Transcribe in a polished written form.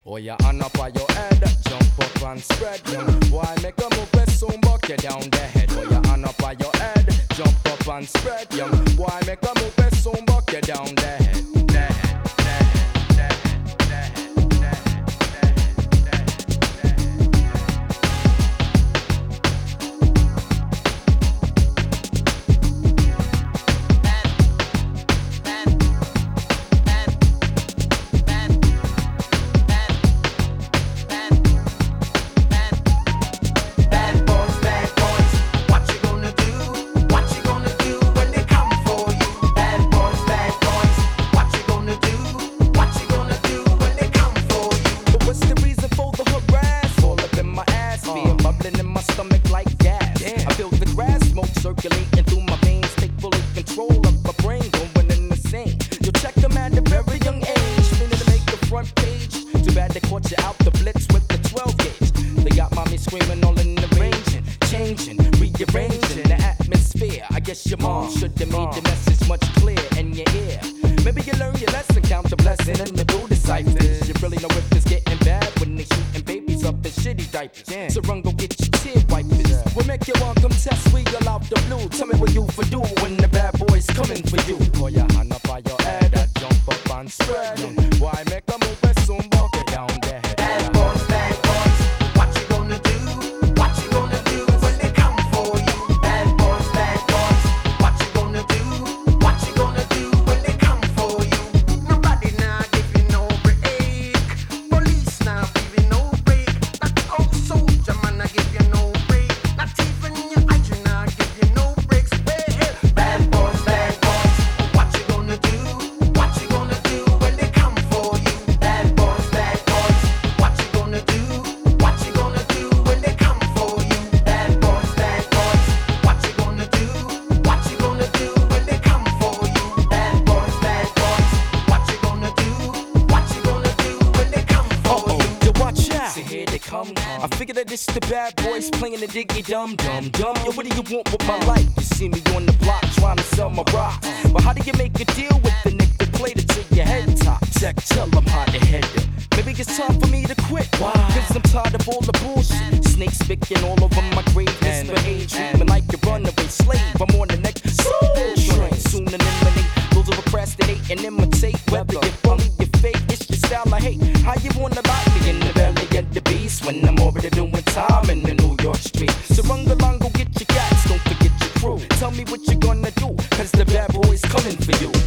Oh, you hand up on your head, jump up and spread. Why make a move, let's soon buck you down the head. Oh, you hand up on your head, jump up and spread. Why make a move, let's soon buck you down the head. Circulating through my veins, take fully control of my brain, going insane. You'll check them at a very young age, meaning to make the front page. Too bad they caught you out the blitz with the 12 gauge. They got mommy screaming all in the range, changing, rearranging the atmosphere. I guess your mom should have made the message much clearer in your ear. Maybe you learn your lesson, count the blessing, and the do the ciphers. You really know if it's getting bad when they shooting babies up in shitty diapers. So run, go get your tear wipers. We'll make you welcome test, we all out the blue. Tell me what you for do when the bad boys coming for you. Pour your hand up on your head, jump up and spread. Why make a move and soon walk it down the head? Bad boys, what you gonna do? What you gonna do when they come for you? Bad boys, what you gonna do? What you gonna do when they come for you? Nobody now give you no break. Police now give you no break. That old soldier man I give you no break. Not even your eyes now give you no breaks. Bad boys, what you gonna do? What you gonna do when they come for you? Bad boys, what you gonna do? What you gonna do when they come for you? Bad boys, what you gonna do? What you gonna do when they come for you? Bad boys, what you gonna do? What you gonna do when they come for you? Yo, watch out. See, here they come. I figured that it's the bad boys playing the diggy dum dum dum. Yo, what do you want with my life? You see me on the block trying to sell my rocks. But how do you make a deal with the nigga that played it to your head top? Check, tell them how to head it. Maybe it's time for me to quit. Why? Cause I'm tired of all the bullshit. Snakes picking all over my grave. Misbehave, treatment like a runaway slave. I'm on the next train. Soon eliminate those who procrastinate and imitate. Whether you're funny, you're fake, it's your style I hate. How you wanna lock me in the belly of the beast when I'm already doing time in the New York street? So run along, go get your cats, don't forget your crew. Tell me what you're gonna do, cause the bad boys coming for you.